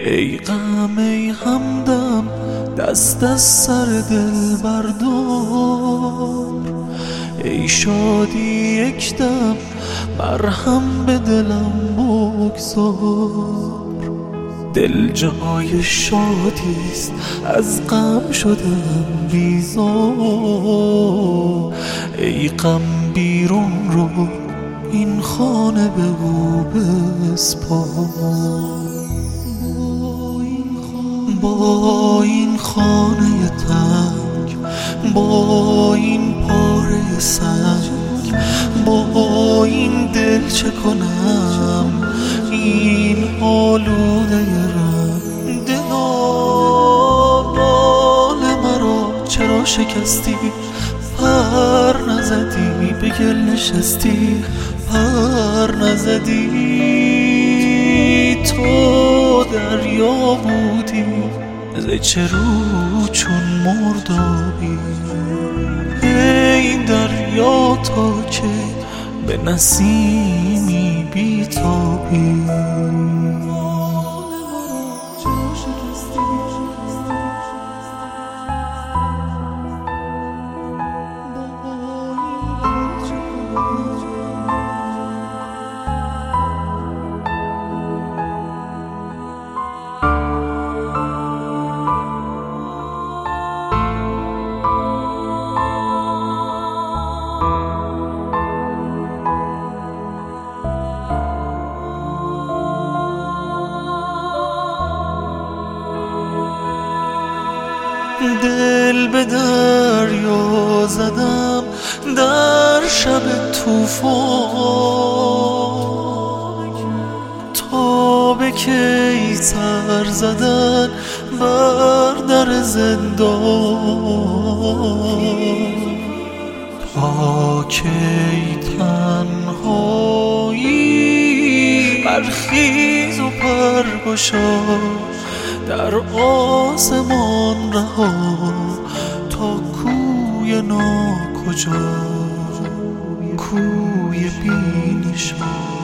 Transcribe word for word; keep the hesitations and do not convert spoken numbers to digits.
ای غم ای همدم دست از سر دل بردار، ای شادی یک دم مرهم به دلم بگذار. دل جای شادیست از غم شدم بیزار، ای غم بیرون رو این خانه به او بسپار. با این خانه تنگ، با این پاره سنگ، با این دل چه کنم این آلوده رنگ. دلا بال مرا چرا شکستی، پر نزدی به گل نشستی، پر نزدی. تو دریا بودی ز چه رو چون مردابی، ای دریا تا که به نسیمی بیتابی. دل به دریا زدم در شب طوفان، تا به کی سر زدن بر در زندان. تا کی تنهایی برخیز و پرگشا، در آسمان رها تا کوی ناکجا، کوی بینشان.